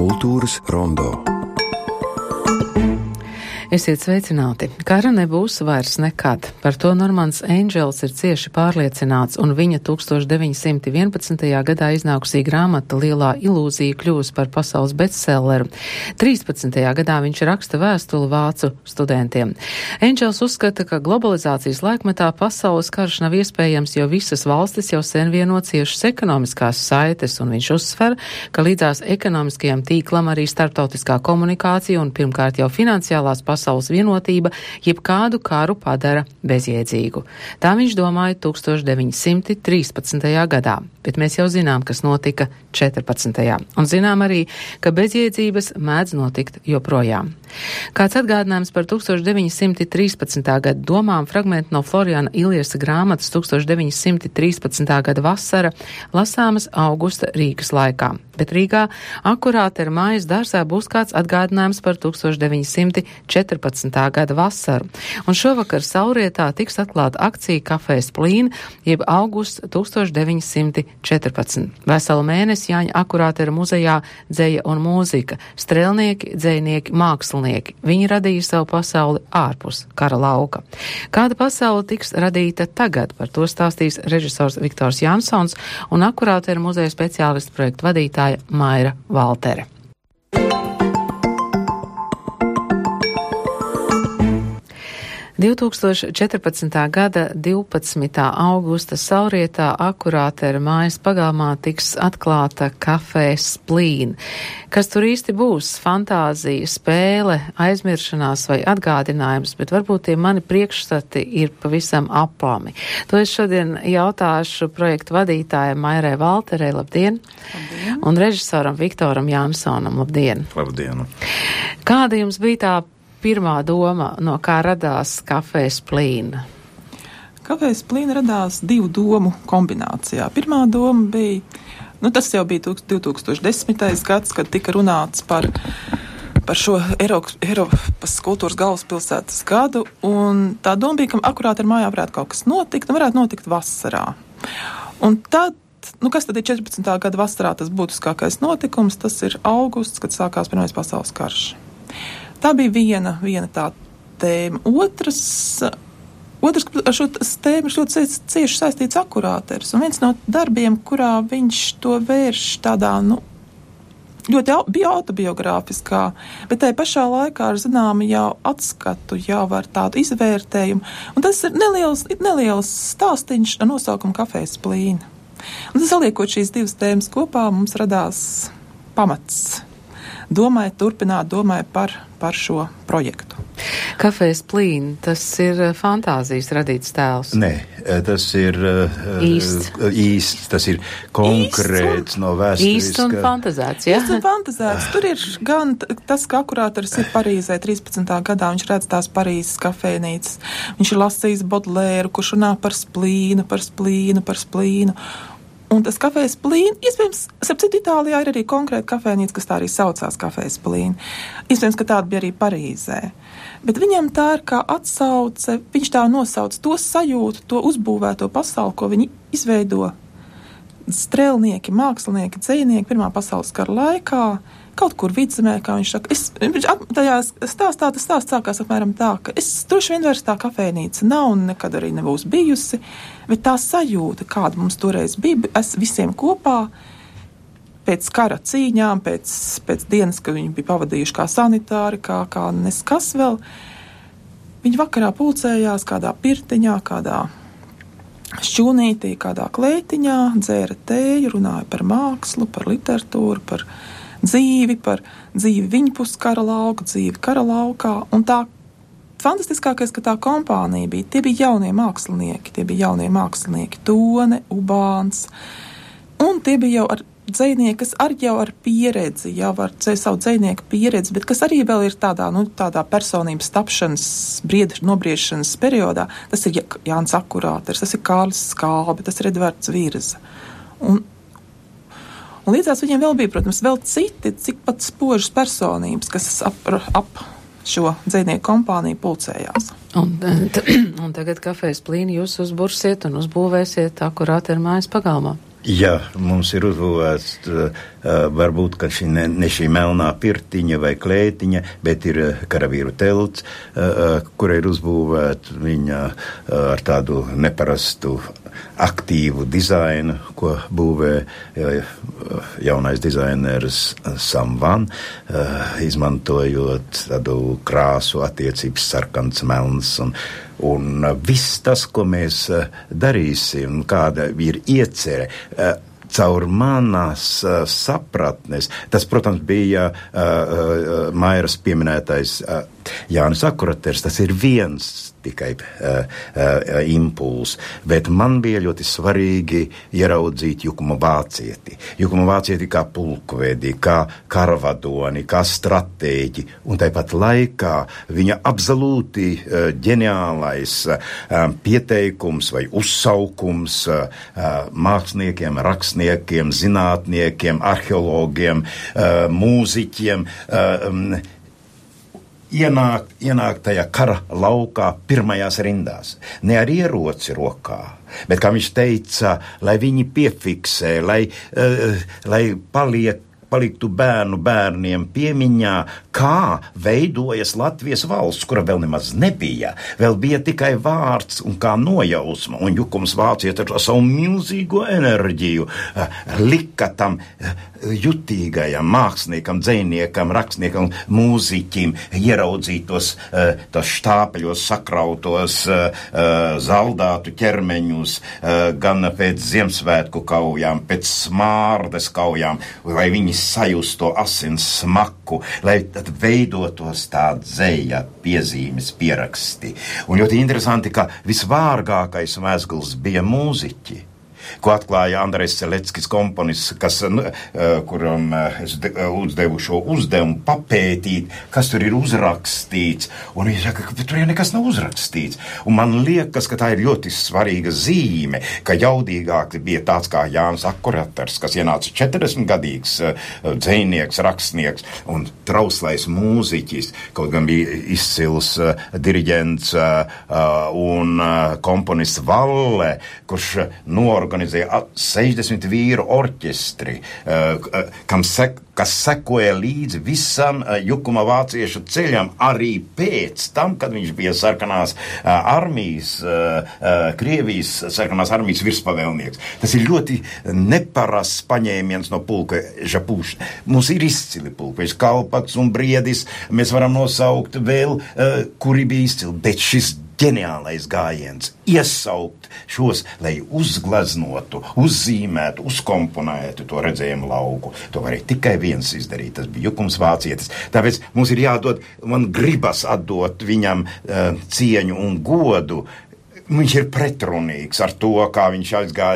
Kultūras rondo. Esiet sveicināti. Kara nebūs vairs nekad. Par to Normans Angels ir cieši pārliecināts, un viņa 1911. gadā iznākusī grāmata Lielā ilūzija kļūs par pasaules bestselleru. 13. gadā viņš raksta vēstuli vācu studentiem. Angels uzskata, ka globalizācijas laikmetā pasaules karš nav iespējams, jo visas valstis jau sen vieno ciešas ekonomiskās saites, un viņš uzsver, ka līdzās ekonomiskajam tīklam arī starptautiskā komunikācija un pirmkārt jau finansiālās pasaules vienotība jebkādu karu padara bezjēdzīgu. Tā viņš domāja 1913. gadā, bet mēs jau zinām, kas notika 14. Un zinām arī, ka bezjēdzības mēdz notikt joprojām. Kāds atgādinājums par 1913. gada domām fragmenti no Floriana Iliesa grāmatas 1913. gada vasara lasāmas augusta Rīgas laikā. Bet Rīgā akurāti ar mājas dārzā būs kāds atgādinājums par 1914. gada vasaru. Un šovakar Saulrietā tiks atklāta akcija Kafejs Plīn, jeb augusts 1914. Veselu mēnesi Jāņa akurāti ar muzejā dzeja un mūzika, strēlnieki, dzejnieki, mākslinieki. Viņi radīja savu pasauli ārpus kara lauka. Kāda pasaule tiks radīta tagad? Par to stāstīs režisors Viktors Jansons un akurāti ar muzeja speciālistu projektu vadītāja Maira Valtere. 2014. gada 12. augusta Saulrietā akurāti ar mājas pagalmā tiks atklāta Kafejs Plīn. Kas tur īsti būs? Fantāzija, spēle, aizmiršanās vai atgādinājums, bet varbūt tie mani priekšstati ir pavisam aplami. To es šodien jautāšu projektu vadītājai Mairai Valterei, labdien! Labdien! Un režisoram Viktoram Jansonam, labdien! Labdien! Kāda jums bija tā pirmā doma, no kā radās Kafejs Plīn? Kafejs Plīn radās divu domu kombinācijā. Pirmā doma bija, tas jau bija 2010. gads, kad tika runāts par šo Eiropas kultūras galvaspilsētas gadu, un tā doma bija, ka akurāti ar mājā varētu kaut kas notikt, un varētu notikt vasarā. Un tad, kas tad ir 14. gada vasarā tas būtiskākais notikums? Tas ir augusts, kad sākās Pirmais pasaules karš. Tā bija viena tā tēma. Otrs ar šo tēmu ir ļoti cieši saistīts akurāters. Un viens no darbiem, kurā viņš to vērš tādā, ļoti bija autobiogrāfiskā, bet tai pašā laikā ar zināmu jau atskatu, jau ar tādu izvērtējumu. Un tas ir neliels stāstiņš ar nosaukumu Kafejs Plīn. Un tas saliekot šīs divas tēmas kopā, mums radās pamats. Domāju par šo projektu. Kafejs Plīn, tas ir fantāzijas radīts tēls? Nē, tas ir īsts, tas ir konkrēts no vēsturiskā. Īsts un fantazēts, jā? Īsts un fantazēts. Tur ir gan tas, ka akurāters ir Parīzē 13. gadā, viņš redz tās Parīzes kafejnīcas. Viņš ir lasījis Bodlēru, kurš runā par splīnu. Un tas Kafejs Plīn, iespējams, starp citu Itālijā ir arī konkrēta kafejnīca, kas tā arī saucās Kafejs Plīn. Iespējams, ka tāda bija arī Parīzē. Bet viņam tā ir kā atsauce, viņš tā nosauc to sajūtu, to uzbūvēto pasauli, ko viņi izveido strēlnieki, mākslinieki, dzejnieki Pirmā pasaules kara laikā, kaut kur vidzemē, kā viņš saka. Tajā stāstā tas stāsts sākās apmēram tā, ka droši vien vairs tā kafejnīca nav un nekad arī nebūs bijusi, bet tā sajūta, kāda mums toreiz bija, visiem kopā, pēc kara cīņām, pēc dienas, kad viņi bija pavadījuši kā sanitāri, kā neskas vēl, viņi vakarā pulcējās kādā pirtiņā, kādā šķūnītī, kādā klētiņā, dzēra tēju, runāja par mākslu, par literatūru, par dzīvi viņpus kara lauka, dzīvi kara laukā, un tā fantastiskākais, ka tā kompānija bija, tie bija jaunie mākslinieki, Tone, Ubāns, un tie bija jau ar dzejnieki, kas arī jau ar pieredzi, jau ar savu dzejnieku pieredzi, bet kas arī vēl ir tādā personības tapšanas, nobriešanas periodā. Tas ir Jānis Akurāters, tas ir Kārlis Skalbe, tas ir Edvards Virza. Un līdzās viņiem vēl bija, protams, vēl citi, cikpat spožas personības, kas ap šo dzejnieku kompāniju pulcējās. Un tagad Kafejs Plīn jūs uzbursiet un uzbūvēsiet akurāti ar mājas pagalmā. Jā, mums ir uzbūvēts, varbūt, ka ne šī melnā pirtiņa vai klētiņa, bet ir karavīru telts, kura ir uzbūvēta viņa ar tādu neparastu aktīvu dizainu, ko būvē jaunais dizaineris Sam Van, izmantojot tādu krāsu attiecības sarkans, melns un viss tas, ko mēs darīsim, kāda ir iecere, caur manās sapratnes, tas, protams, bija Mairas pieminētais Jānis Akuraters, tas ir viens tikai impuls, bet man bija ļoti svarīgi ieraudzīt Jukuma Vācieti. Jukuma Vācieti kā pulkvedi, kā karavadoni, kā stratēģi, un tāpat laikā viņa absolūti ģeniālais pieteikums vai uzsaukums māksliniekiem, rakstniekiem, zinātniekiem, arheologiem, mūziķiem, ienāk tajā kara laukā pirmajās rindās. Ne ar ieroci rokā, bet, kā viņš teica, lai viņi piefiksē, lai paliktu bērniem piemiņā, kā veidojas Latvijas valsts, kura vēl nemaz nebija. Vēl bija tikai vārds un kā nojausma, un Jukums Vācietis ar savu milzīgo enerģiju lika tam jutīgajam māksliniekam, dzejniekam, rakstniekam, mūziķim ieraudzīt tos štāpeļos sakrautos zaldātu ķermeņus gan pēc Ziemassvētku kaujām, pēc smārdes kaujām, lai viņi sajust to asins smaku, lai tad veidotos tā dzeja, piezīmes, pieraksti. Un ļoti interesanti, ka visvārgākais mēsgls bija mūziķi, ko atklāja Andrejs Celeckis, komponists, kuram es uzdevu šo uzdevumu papētīt, kas tur ir uzrakstīts. Un viņš saka, ka tur jau nekas nav uzrakstīts. Un man liekas, ka tā ir ļoti svarīga zīme, ka jaudīgāk bija tāds kā Jānis Akuraters, kas ienāca 40-gadīgs dzejnieks, rakstnieks un trauslais mūziķis, kaut gan bija izcils diriģents un komponists Valle, kurš noorganizēja 60 vīru orķestri, kas sekoja līdzi visam Jukuma vāciešu ceļam arī pēc tam, kad viņš bija sarkanās armijas, Krievijas sarkanās armijas virspavēlnieks. Tas ir ļoti neparasts paņēmiens no pulka Žapūša. Mums ir izcili pulkveži, Kalpaks un Briedis, mēs varam nosaukt vēl, kuri bija izcili, bet šis ģeniālais gājiens iesaukt šos, lai uzgleznotu, uzzīmētu, uzkomponētu to redzējumu lauku. To varēja tikai viens izdarīt, tas bija Jukums Vācietis. Tāpēc mums ir jādod, man gribas atdot viņam cieņu un godu. Viņš ir pretrunīgs ar to, kā viņš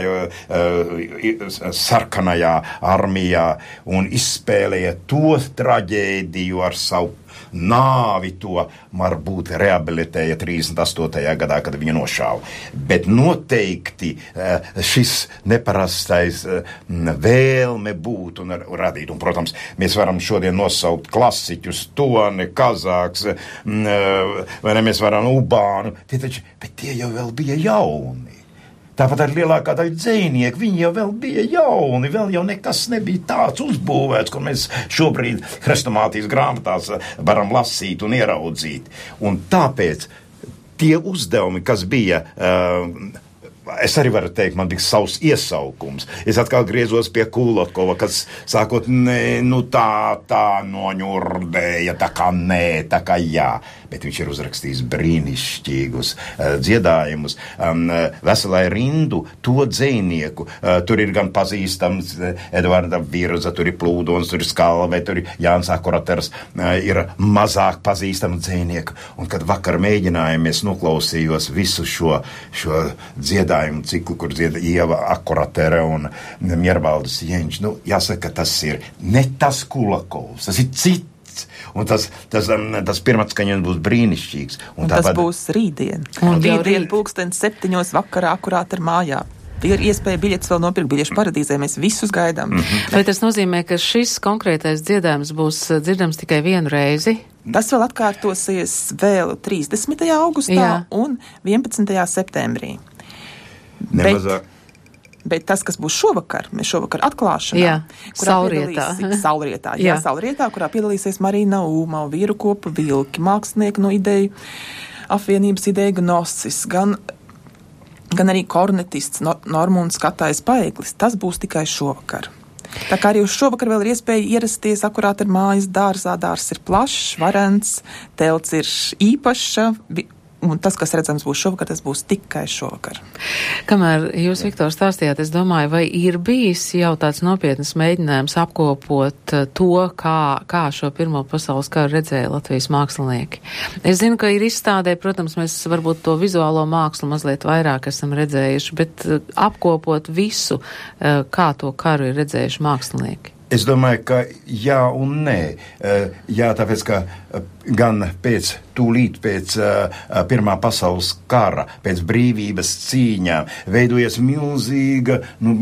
aizgāja sarkanajā armijā un izspēlēja to traģēdiju ar savu nāvi, to varbūt rehabilitēja 38. gadā, kad viņu nošāva. Bet noteikti šis neparastais vēlme būt un radīt. Un, protams, mēs varam šodien nosaukt klasiķus, Toni, Kazāks, vai ne, mēs varam Ubānu, bet tie jau vēl bija jauni. Tāpat ar lielākā daļa dzejnieku, viņi jau vēl bija jauni, vēl jau nekas nebija tāds uzbūvēts, ko mēs šobrīd hrestomātijas grāmatās varam lasīt un ieraudzīt. Un tāpēc tie uzdevumi, kas bija, es arī varu teikt, man bija savs iesaukums. Es atkal griezos pie Kulatkova, kas sākot, tā noņurdēja, tā kā jā. Bet viņš ir uzrakstījis brīnišķīgus dziedājumus, veselai rindu to dzejnieku. Tur ir gan pazīstams Edvarda Virza, tur ir Plūdons, tur ir Skalve, tur ir Jānis Akuraters, ir mazāk pazīstama dzejnieku. Un kad vakar mēģinājumies, noklausījos visu šo dziedājumu ciklu, kur dzieda Ieva Akuratere un Miervaldes Jeņš. Jāsaka, tas ir ne tas Kulakovs, tas ir cits. Un tas pirmatskaņojums būs brīnišķīgs. Un tas būs rītdien. Rītdien 7:00 vakarā, akurāt ar mājā. Ir iespēja biļetes vēl nopirkt Biļešu paradīzē, mēs visus gaidām. Vai tas nozīmē, ka šis konkrētais dziedājums būs dzirdams tikai vienu reizi? Tas vēl atkārtosies vēl 30. augustā un 11. septembrī. Nemazāk. Bet tas, kas būs šovakar, mēs šovakar atklāšanā. Jā, Saulrietā. Jā, Saulrietā, kurā piedalīsies Marina Uma, Vīru kopa vilki, mākslinieki no ideju apvienības ideja Gnosis, gan arī kornetists Normunds Katais Paeglis. Tas būs tikai šovakar. Tā kā arī uz šovakar vēl ir iespēja ierasties akurāt ar mājas dārzā. Dārzs ir plašs, varens, telts ir īpaša, un tas, kas redzams būs šovakar, tas būs tikai šovakar. Kamēr jūs, Viktor, stāstījāt, es domāju, vai ir bijis jau tāds nopietnas mēģinājums apkopot to, kā šo Pirmo pasaules karu redzēja Latvijas mākslinieki. Es zinu, ka ir izstādē, protams, mēs varbūt to vizuālo mākslu mazliet vairāk esam redzējuši, bet apkopot visu, kā to karu ir redzējuši mākslinieki. Es domāju, ka jā un nē. Jā, tāpēc, ka gan tūlīt pēc Pirmā pasaules kara, pēc brīvības cīņām, veidojas milzīga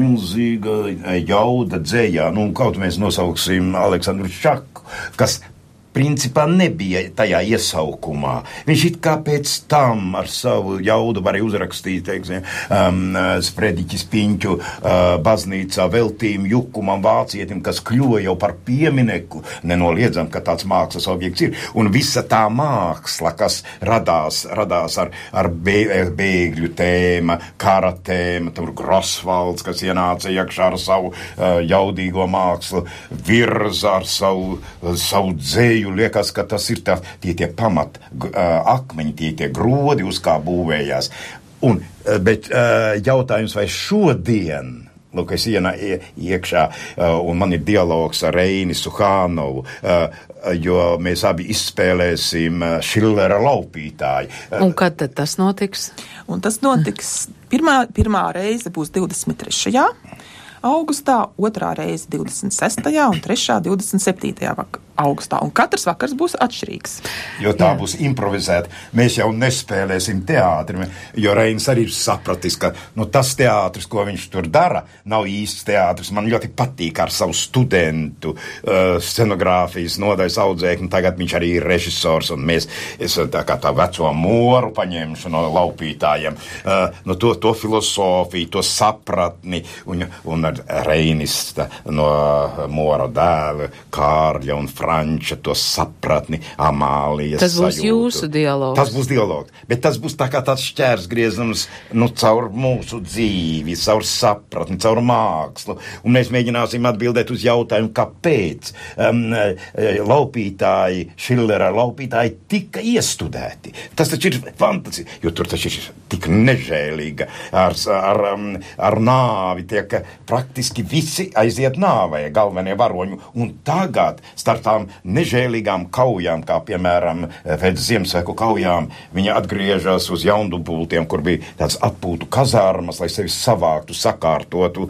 jauda dzējā. Kaut mēs nosauksim Aleksandru Čaku, kas principā nebija tajā iesaukumā. Viņš it kā pēc tam ar savu jaudu varēja uzrakstīt, Sprediķis Piņķu baznīcā veltījumu Jukumam vācietim, kas kļuva jau par piemineku, nenoliedzam, ka tāds mākslas objekts ir. Un visa tā māksla, kas radās ar bēgļu tēma, kara tēma, tur Grosvalds, kas ienāca iekšā ar savu jaudīgo mākslu, Virza ar savu dzēju. Liekas, ka tas ir tie pamat akmeņi, tie grodi, uz kā būvējās. Bet jautājums, vai šodien, es iekšā, un man ir dialogs ar Reini Suhānovu, jo mēs abi izspēlēsim Šillera Laupītāju. Un kad tad tas notiks? Un tas notiks, pirmā reize būs 23. augustā, otrā reize 26. un trešā 27. augustā. Un katrs vakars būs atšķirīgs. Jo tā būs improvizēta. Mēs jau nespēlēsim teātri, jo Reinis arī sapratis, ka tas teātris, ko viņš tur dara, nav īsts teātris. Man ļoti patīk ar savu studentu scenogrāfijas nodaļas audzēkni. Tagad viņš arī ir režisors, un es tā veco moru paņemšu no Laupītājiem. To filosofiju, to sapratni, un Reinis no Mora dēla, Kārļa un Franča, to sapratni, Amālijas tas būs sajūtu. Jūsu dialogs. Tas būs dialogs, bet tas būs tāds šķērsgriezums caur mūsu dzīvi, caur sapratni, caur mākslu. Un mēs mēģināsim atbildēt uz jautājumu, kāpēc Šillera Laupītāji tika iestudēti. Tas taču ir fantasija, jo tur taču ir tik nežēlīga ar nāvi, tiek praktiski visi aiziet nāvē, galvenie varoņi. Un tagad starp tām nežēlīgām kaujām, kā piemēram pēc Ziemassvētku kaujām, viņi atgriežas uz jaundubultiem, kur bija tāds atpūtu kazārmas, lai sevi savāktu, sakārtotu.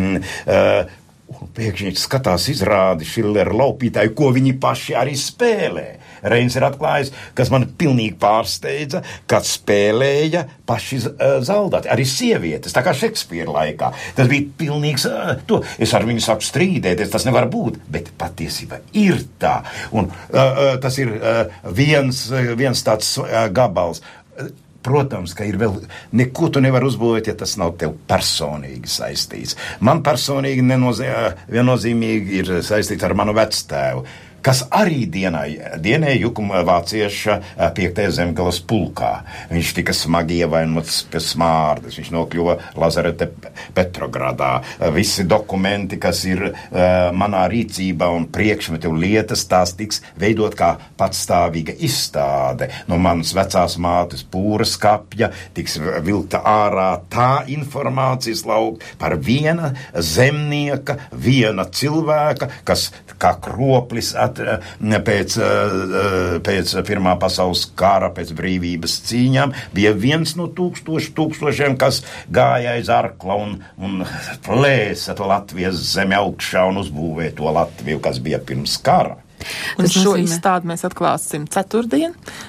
Un pēkšņi skatās izrādi Šillera Laupītāju, ko viņi paši arī spēlē. Reinis ir atklājis, kas man pilnīgi pārsteidza, kad spēlēja paši zaldāti, arī sievietes, tā kā Šekspīra laikā. Tas bija pilnīgs, es ar viņu sāku strīdēties, tas nevar būt, bet patiesība ir tā. Un tas ir viens tāds gabals. Protams, ka ir vēl neko tu nevar uzbūvēt, ja tas nav tev personīgi saistīts. Man personīgi viennozīmīgi ir saistīts ar manu vectēvu, kas arī dienēja Jukuma vācieša 5. zemgales pulkā. Viņš tika smagi ievainots pie smārdas, viņš nokļuva Lazarete Petrogradā. Visi dokumenti, kas ir manā rīcībā un priekšmeti un lietas, tās tiks veidot kā patstāvīga izstāde. No manas vecās mātes pūra skapja tiks vilkta ārā tā informācijas lauka par viena zemnieka, viena cilvēka, kas kā kroplis pēc Pirmā pasaules kara, pēc brīvības cīņām, bija viens no tūkstošiem, kas gāja aiz arkla un plēsa Latvijas zemi augšā un uzbūvēja to Latviju, kas bija pirms kara. Un šo izstādi mēs atklāsim ceturtdien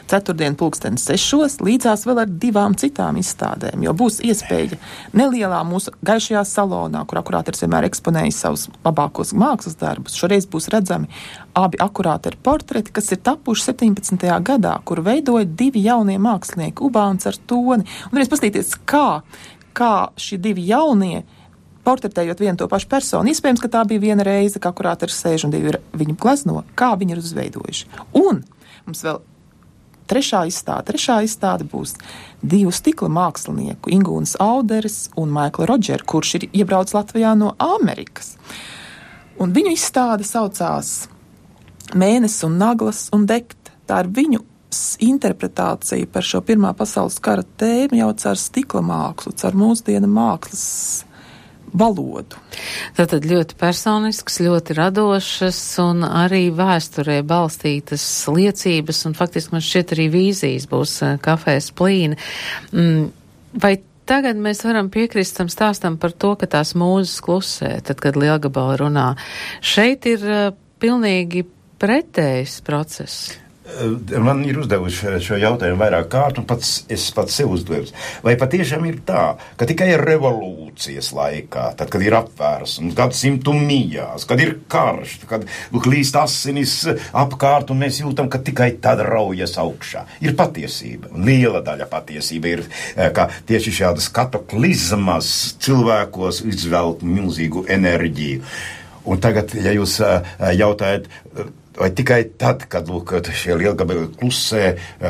6:00, līdzās vēl ar 2 citām izstādēm, jo būs iespēja nelielā mūsu gaišajā salonā, kur akurāters vienmēr eksponējis savus labākos mākslas darbus. Šoreiz būs redzami abi akurāteri portreti, kas ir tapuši 17. gadā, kur veidoja 2 jaunie mākslinieki, Ubāns ar Toni. Un reiz paskatīties, kā šie 2 jaunie portretējot vienu to pašu personu. Iespējams, ka tā bija viena reize, kā kurāteri sēž un divi viņu glezno, kā viņi ir uzveidojuši. Un mums vēl trešā izstāde būs 2 stikla mākslinieku, Ingūnas Auderes un Maikla Rodžera, kurš ir iebraucis Latvijā no Amerikas. Un viņu izstāde saucās Mēnesis un naglas un degt. Tā ir viņu interpretācija par šo Pirmā pasaules kara tēmu jau caur stikla mākslu, caur mūsdienu mākslas valodu. Tātad ļoti personisks, ļoti radošas un arī vēsturē balstītas liecības un faktiski man šķiet arī vīzijas būs kafēs plīni. Vai tagad mēs varam piekrist tam stāstam par to, ka tās mūzes klusē, tad, kad Lielgabala runā? Šeit ir pilnīgi pretējs process. Man ir uzdevuši šo jautājumu vairāk kārt, un es pats sev uzdevu. Vai patiešām ir tā, ka tikai revolūcijas laikā, tad, kad ir apvērsums, gadsimtu mijās, kad ir karš, kad klīst asinis apkārt, un mēs jūtam, ka tikai tad raujas augšā. Ir patiesība, un liela daļa patiesība ir, ka tieši šādas kataklizmas cilvēkos izvelk milzīgu enerģiju. Un tagad, ja jūs jautājat, vai tikai tad, kad šie lielgabali klusē,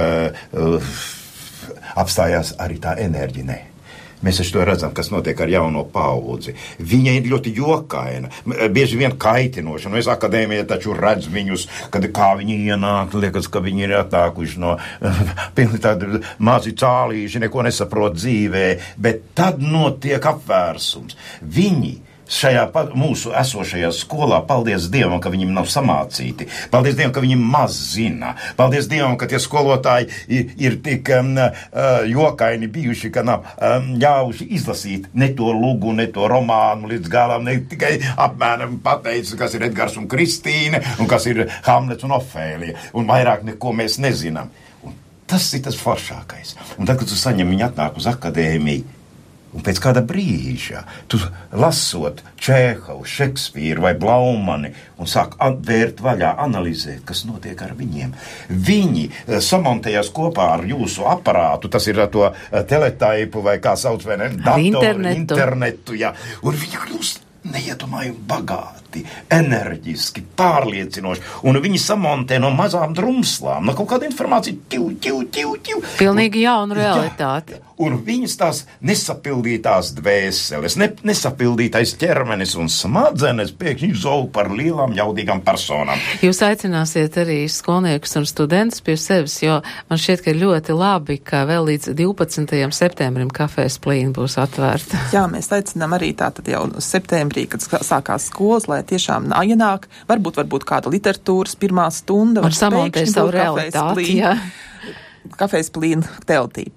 apstājās arī tā enerģija? Nē. Mēs taču to redzam, kas notiek ar jauno paudzi. Viņa ir ļoti jokaina, bieži vien kaitinoša. Mēs akadēmijā taču redz viņus, kā viņi ienāk, liekas, ka viņi ir atnākuši no pilni tādi mazi cālīši, neko nesaprot dzīvē, bet tad notiek apvērsums. Viņi šajā mūsu esošajā skolā, paldies Dievam, ka viņiem nav samācīti. Paldies Dievam, ka viņi maz zina. Paldies Dievam, ka tie skolotāji ir tik jokaini bijuši, ka nav ļaujuši izlasīt ne to lugu, ne to romānu līdz galam, ne tikai apmēram pateicis, kas ir Edgars un Kristīne, un kas ir Hamlets un Ofēlija, un vairāk neko mēs nezinām. Un tas ir tas foršākais. Un tad, kad tu saņem viņu atnāk uz akadēmiju, un pēc kāda brīža tu lasot Čehovu, Šekspīru vai Blaumani un sāk vērt vaļā, analizēt, kas notiek ar viņiem. Viņi samontējās kopā ar jūsu aparātu, tas ir ar to teletaipu vai kā sauc, vai ne? Datoru, internetu, jā. Un viņi kļūst neiedomājumi bagāti, enerģiski, pārliecinoši, un viņi samontē no mazām drumslām, no kaut kāda informācija, tiu. Pilnīgi jauna realitāte. Un viņas tās nesapildītās dvēseles, nesapildītais ķermenis un smadzenes pēkšņi izauga par lielām jaudīgām personām. Jūs aicināsiet arī skolniekus un studentus pie sevis, jo man šķiet, ka ļoti labi, ka vēl līdz 12. septembrim kafēs plīni būs atvērta. Jā, mēs aicinām arī tātad jau septembrī, kad sākās skolas, lai tiešām ienāk, varbūt kāda literatūras pirmā stunda. Un samontē savu realitāti, jā. Kafēs plīni teltī.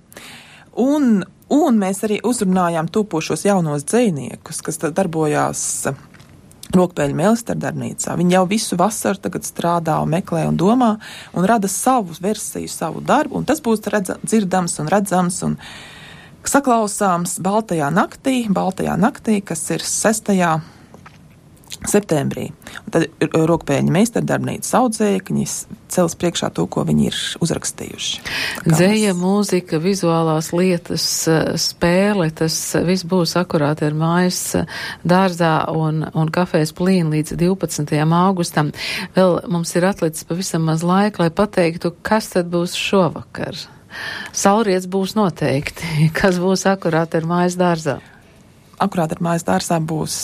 Un mēs arī uzrunājām topošos jaunos dzejniekus, kas darbojās Rokpēļu Meilistardarbnīcā. Viņi jau visu vasaru tagad strādā un meklē un domā un rada savu versiju, savu darbu, un tas būs dzirdams un redzams un saklausāms Baltajā naktī, kas ir 6. septembrī. Un tad Rokpēļu Meilistardarbnīcas audzēkņi cels priekšā to, ko viņi ir uzrakstījuši. Dzeja, mūzika, vizuālās lietas, spēle, tas viss būs akurāti ar mājas dārzā un kafēs plīni līdz 12. augustam. Vēl mums ir atlicis pavisam maz laika, lai pateiktu, kas tad būs šovakar. Saulriets būs noteikti. Kas būs akurāti ar mājas dārzā? Akurāti ar mājas dārzā būs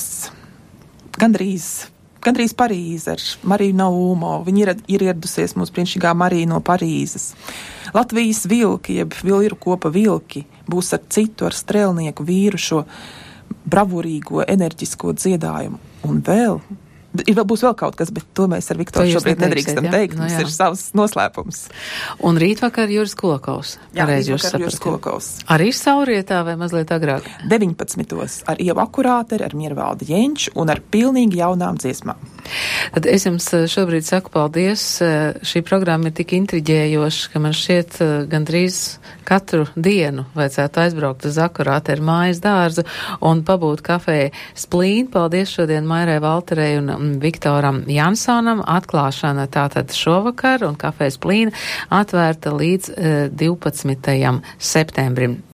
gandrīz Parīze ar Mariju Naumo. Viņa ir ieradusies mūsu brīnišķīgā Marija no Parīzes. Latvijas vilki, jeb vilku kopa vilki, būs ar citu, ar strēlnieku vīru šo bravurīgo, enerģisko dziedājumu. Un būs vēl kaut kas, bet to mēs ar Viktoru šobrīd nedrīkstam teikt. Mums ir savs noslēpums. Un rītvakar Juris Kolokaus. Jā, rītvakar Juris Kolokaus. Arī Saulrietā vai mazliet agrāk? 19. ar Ievu Akurāteri, ar Miervaldi Jeņču un ar pilnīgi jaunām dziesmām. Tad es jums šobrīd saku paldies. Šī programma ir tik intriģējoša, ka man šķiet gandrīz katru dienu vajadzētu aizbraukt uz Akurāteri mājas dārzu un pabūt kafē Splīni. Paldies šodien Mairai Valterei un Viktoram Jansonam. Atklāšana tātad šovakar un kafēs Plīna atvērta līdz 12. septembrim.